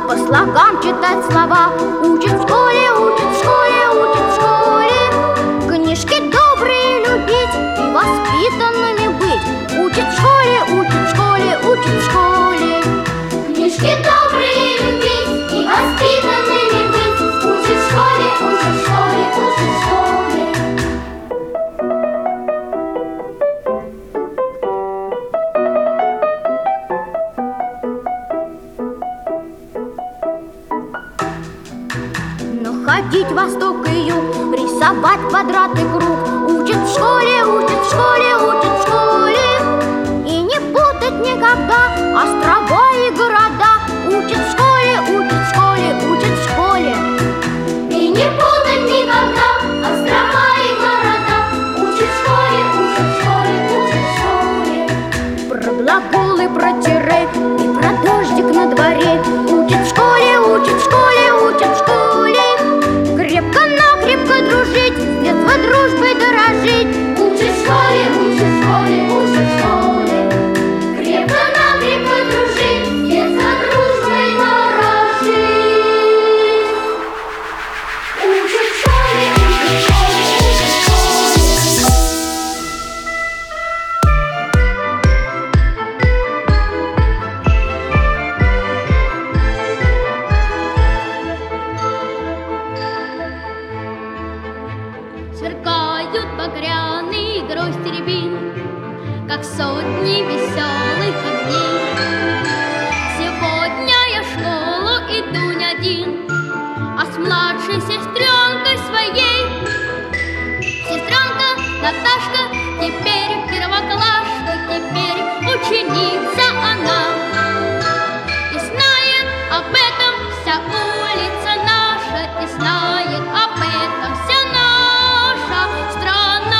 по слогам читать слова. Учат в школе, учат в школе, учат в школе. Книжки добрые любить и воспитанными быть. Учат в школе, учат в школе, учат в школе. Книжки добрые любить и воспитанными быть. Учат в школе, учат в школе, учат в школе. Ходить восток и юг, рисовать квадрат и круг. Учат в школе, учат в школе, учат в школе. И не путать никогда острова и города. Учат в школе, учат в школе, учат в школе. И не путать никогда острова и города. Учат в школе, учат в школе, учат в школе. Про глаголы, про тире и про дождик на дворе. Учат в школе, учат в школе, учат в школе. Крепко-накрепко дружить, с детства дружбой дорожить. Учат в школе, учат в школе, учат в школе. Крепко-накрепко дружить, с детства дружбой дорожить. Учат в школе, учат в школе, учат в школе. Сверкают багряные грозди рябин, как сотни веселых огней. Сегодня я в школу иду не один, а с младшей сестренкой своей. Сестренка Наташка теперь первоклашка, теперь ученица она. И знает об этом вся улица наша, и знает об этом вся наша страна.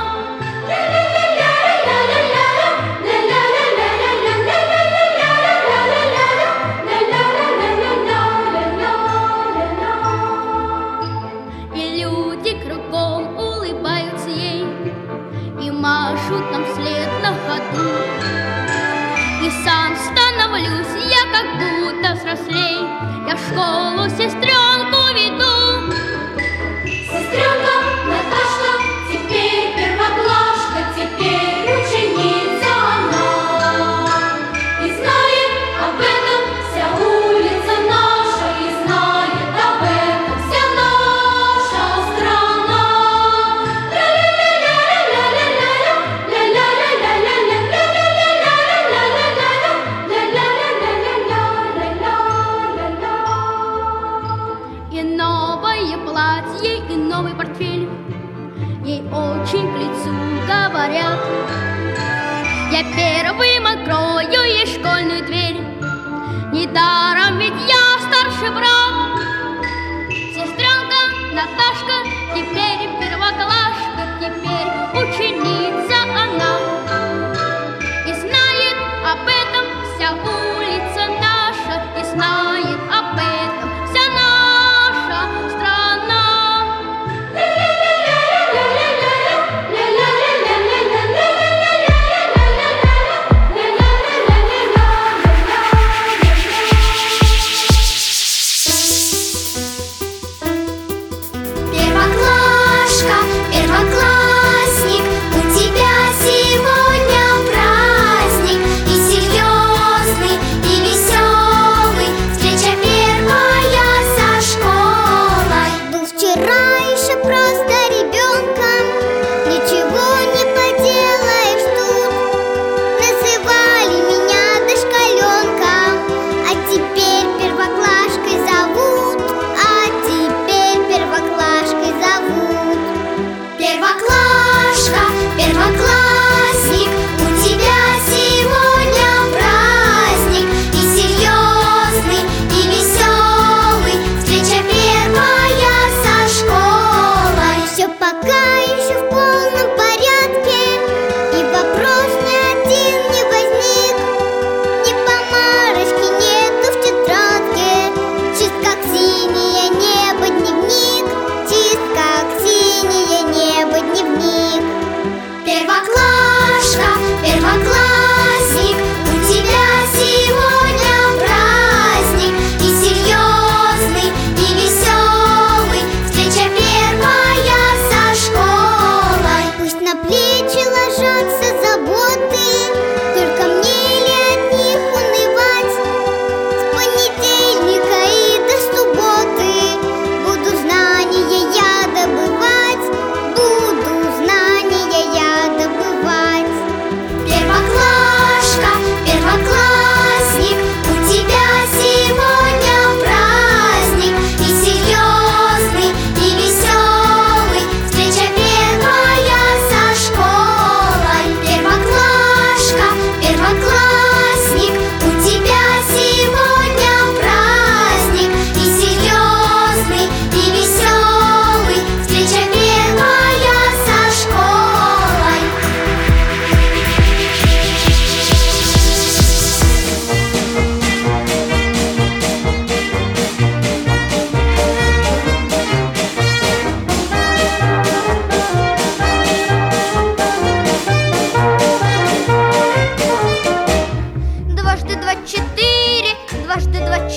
И люди кругом улыбаются ей и машут нам вслед на ходу. И сам становлюсь я как будто взрослей, я в школу сестренку веду. Сестренка Наташка теперь первоклашка, теперь ученица она. И знает об этом вся улица наша, и знает об этом вся наша страна. И новое платье, и новый портфель ей очень к лицу говорят. Я первым открою ей школьную дверь, недаром ведь я старший брат. Сестренка Наташка теперь первоклашка, теперь ученица она. И знает об этом вся улица наша, и знает об этом вся наша страна. Первоклашка.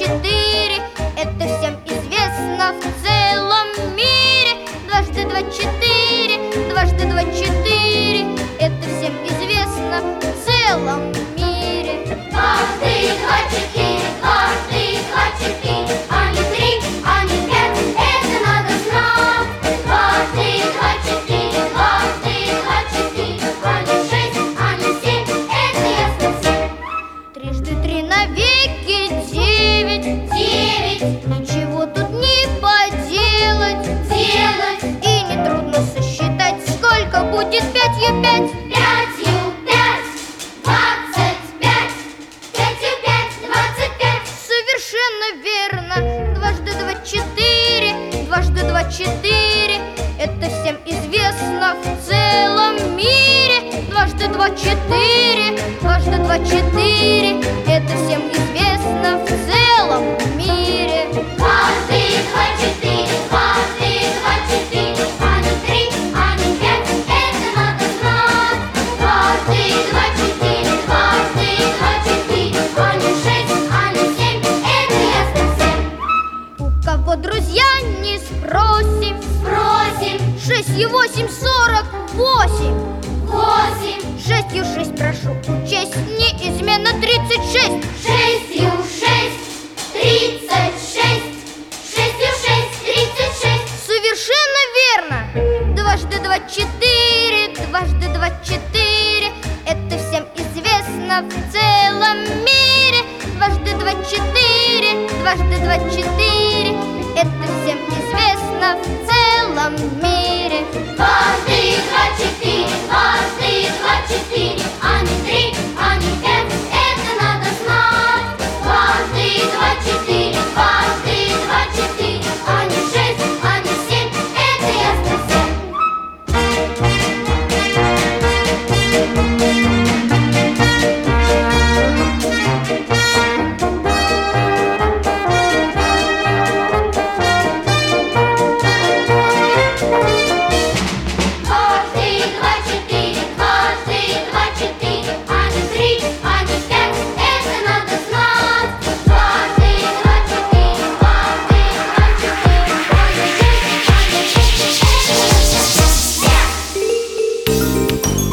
четыре. Это всем известно в целом мире. Дважды два четыре, дважды два четыре. Это всем известно в целом мире. Дважды два четыре, дважды два четыре, а не три, а не пять, это надо знать. Дважды два четыре, а не шесть, а не семь, это ясно всем. Трижды три навеки девять. Девять, Ничего тут не поделать. делать, И нетрудно сосчитать, сколько будет пятью пять. пятью пять, 25, пятью пять, 25. Совершенно верно. Дважды два четыре, дважды два четыре. Это всем известно в целом мире. Дважды два четыре, дважды два четыре. Это всем известно в целом мире. Дважды два четыре, а не три, а не пять, это надо знать. Дважды два четыре, а не шесть, а не семь, это ясно всем. У кого друзья не спросим. Спросим, 6 и 8 – 48. 8, 6 6 прошу учесть, неизменно 36. 6, 36, 6, 36. Совершенно верно. Дважды два четыре, дважды два четыре. Это всем известно в целом мире. Дважды два четыре, дважды два четыре. Это всем известно в целом мире. Дважды два четыре, а не три, а не пять, это надо знать. Дважды два четыре, а не шесть, а не семь, это ясно всем. Дважды два четыре, а не три, а не пять, это надо знать. Дважды два четыре, а не шесть, а не семь, это ясно всем.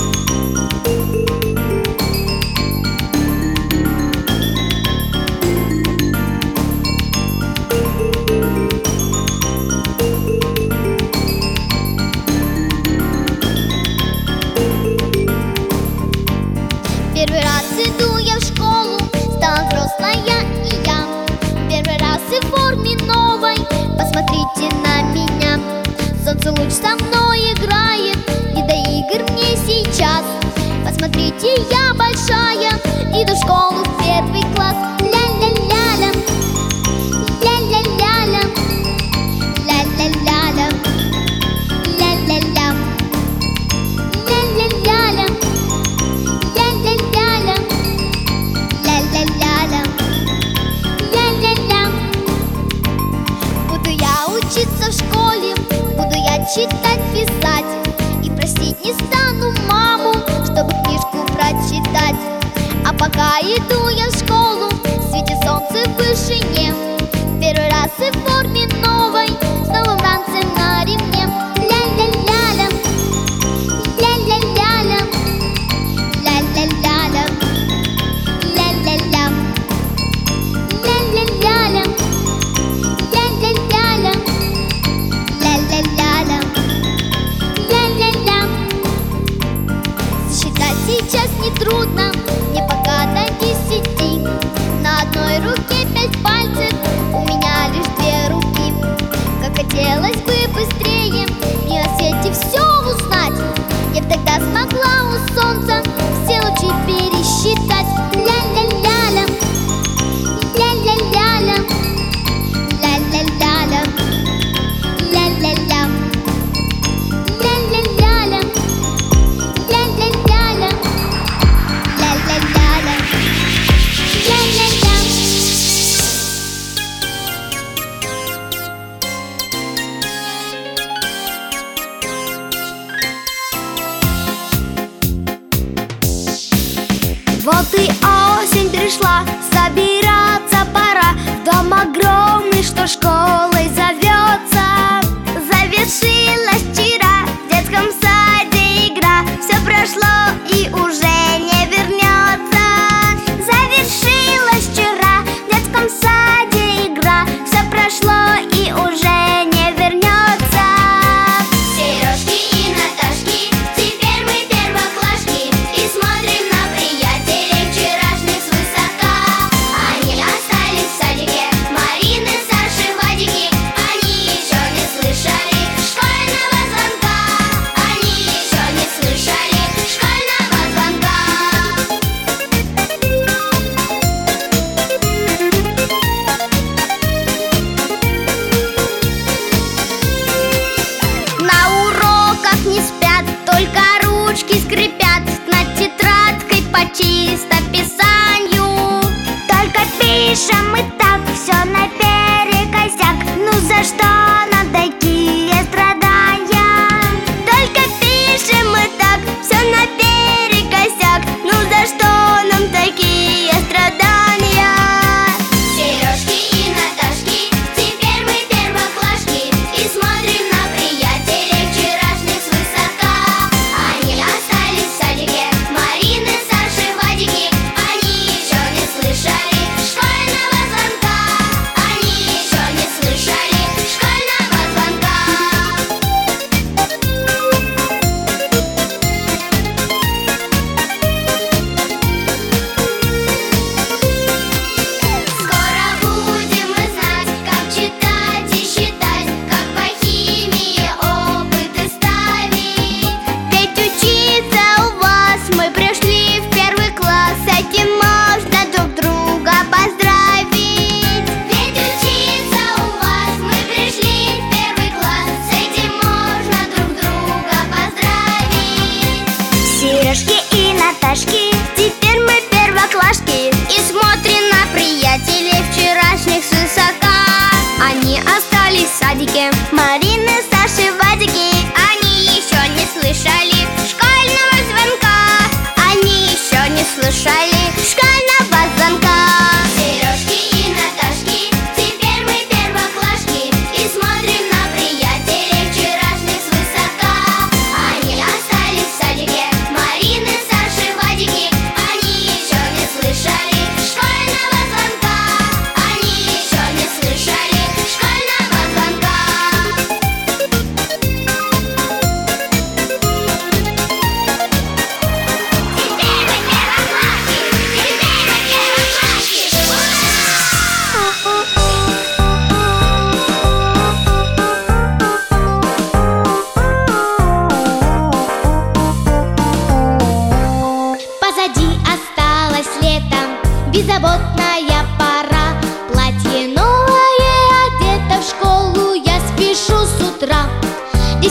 Первый раз иду я в школу, стала взрослая и я. Первый раз и в форме новой, посмотрите на меня. Солнце луч со мной играет, не до игр мне сейчас. Посмотрите, я большая, иду в школу в первый класс. Ля-ля-ля-ля, ля-ля-ля-ля, ля-ля-ля-ля, ля-ля-ля, ля-ля-ля-ля. Ля-ля-ля-ля, ля-ля-ля-ля, ля-ля-ля. Буду я учиться в школе, буду я читать, писать. И просить не стану маму, чтобы книжку прочитать. А пока иду я в школу, светит солнце в вышине. Первый раз и в форме новой, с новым ранцем на ремне. Ля-ля-ля-ля, ля-ля-ля-ля, ля-ля-ля-ля, ля-ля-ля, ля-ля-ля-ля, ля-ля-ля-ля, ля-ля-ля-ля, ля-ля-ля. Считать сейчас нетрудно, мне пока до 10.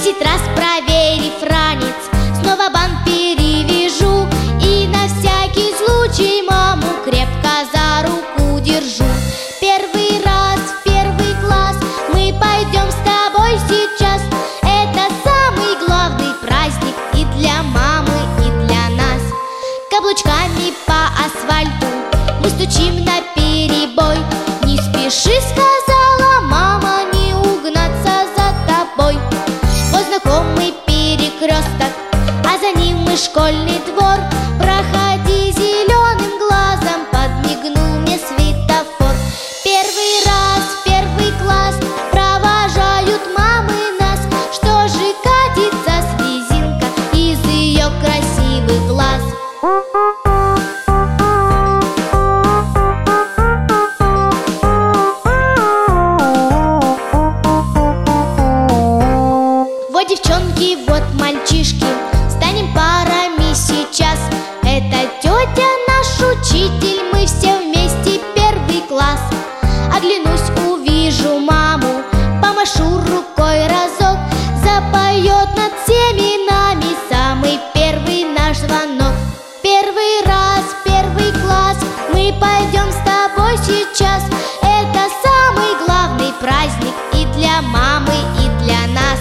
10 раз проверив ранец, снова бант перевяжу и на всякий случай маму крепко за руку держу. Первый раз в первый класс мы пойдем с тобой сейчас. Это самый главный праздник и для мамы, и для нас. Каблучками по асфальту мы стучим наперебой. Не спеши, сказала мама, не угнаться за тобой. Вот знакомый перекресток, а за ним и школьный двор. Проходи зеленым глазом, подмигнул мне светофор. Первый раз в первый класс провожают мамы нас. Что же катится слезинка из ее красивых глаз? Вот девчонки, вот мальчишки, станем парами сейчас. Это тетя наш учитель, мы все вместе первый класс. Оглянусь, увижу маму, помашу рукой разок. Запоет над всеми нами самый первый наш звонок. Первый раз в первый класс мы пойдем с тобой сейчас. Это самый главный праздник и для мамы, и для нас.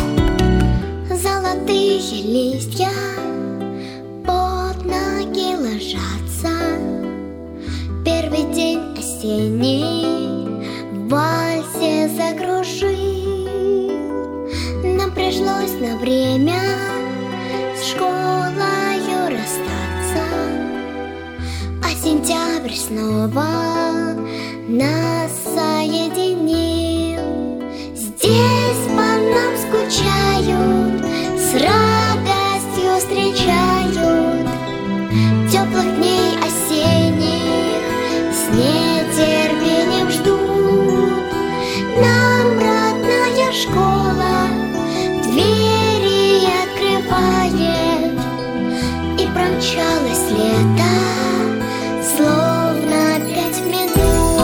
листья под ноги ложатся. Первый день осенний в вальсе закружил. Нам пришлось на время с школою расстаться, а сентябрь снова нас соединил. Здесь по нам скучают, с радостью встречают теплых дней осенних, с нетерпением ждут. Нам родная школа двери открывает, и промчалось лето, словно 5 минут.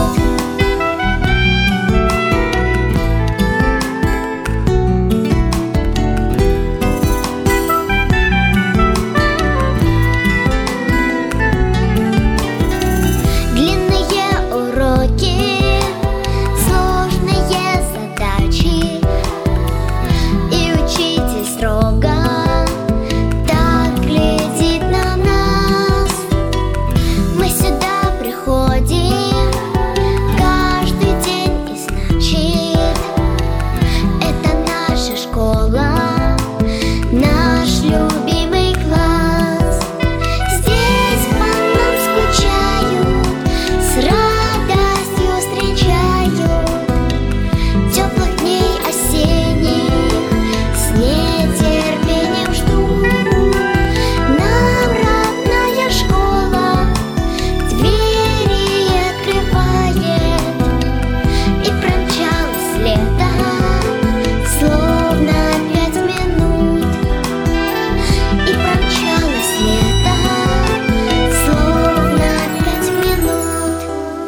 Длинные уроки, сложные задачи, и учитель строго так глядит на нас. Мы сюда приходим каждый день, и значит, это наша школа, наш любимый класс. Здесь по нам скучают, с радостью встречают теплых дней осенних, с нетерпением ждут. Нам родная школа двери открывает, и промчалось лето, словно 5 минут. И промчалось лето, словно 5 минут.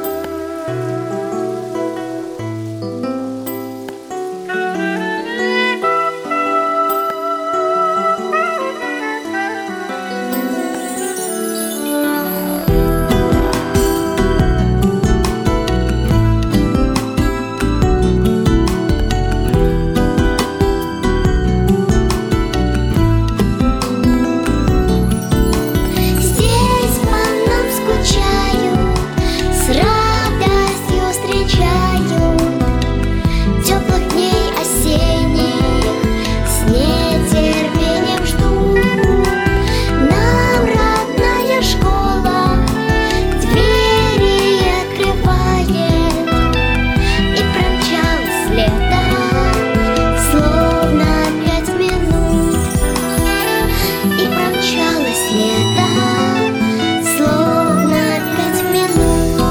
Здесь по нам скучают, с радостью встречают теплых дней осенних, с нетерпением ждут. Нам родная школа двери открывает, и промчалось лето, словно 5 минут. И промчалось лето, словно 5 минут.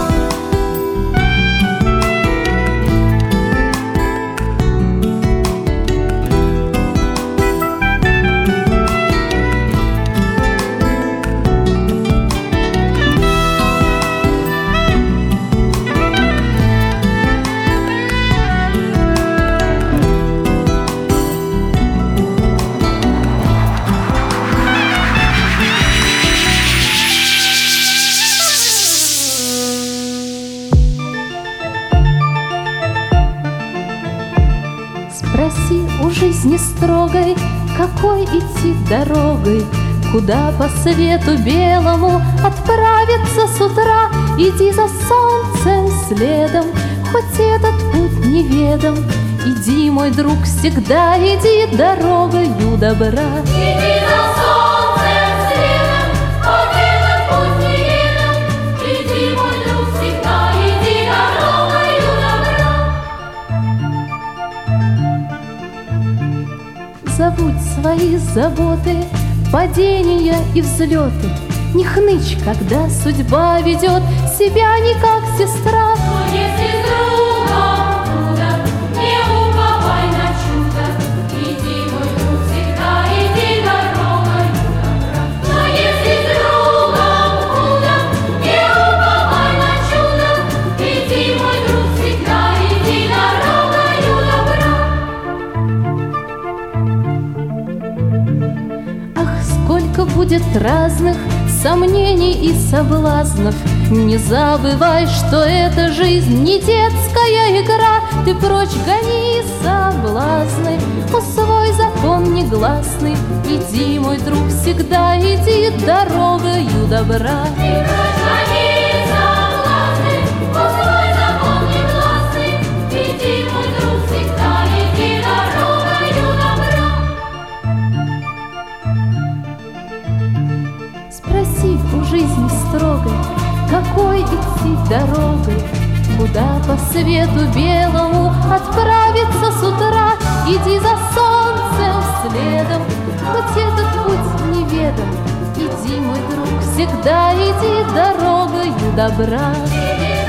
Спроси у жизни строгой, какой идти дорогой, куда по свету белому отправиться с утра. Иди за солнцем следом, хоть этот путь неведом. Иди, мой друг, всегда иди дорогою добра. Иди за солнцем следом, хоть этот путь неведом. Иди, мой друг, всегда иди дорогою добра. Забудь свои заботы, падения и взлеты. Не хнычь, когда судьба ведет себя не как сестра. Но если с другом худо, не уповай на чудо. Иди, мой друг, всегда иди дорогою добра. Но если с другом худо, не уповай на чудо. Иди, мой друг, всегда иди дорогою добра. Ах, сколько будет разных сомнений и соблазнов. Не забывай, что эта жизнь не детская игра. Ты прочь гони соблазны, усвой закон негласный. Иди, мой друг, всегда иди дорогою добра. Ты прочь гони соблазны, строгой, какой идти дорогой, куда по свету белому отправиться с утра. Иди за солнцем следом, хоть этот путь неведом. Иди, мой друг, всегда иди дорогою добра.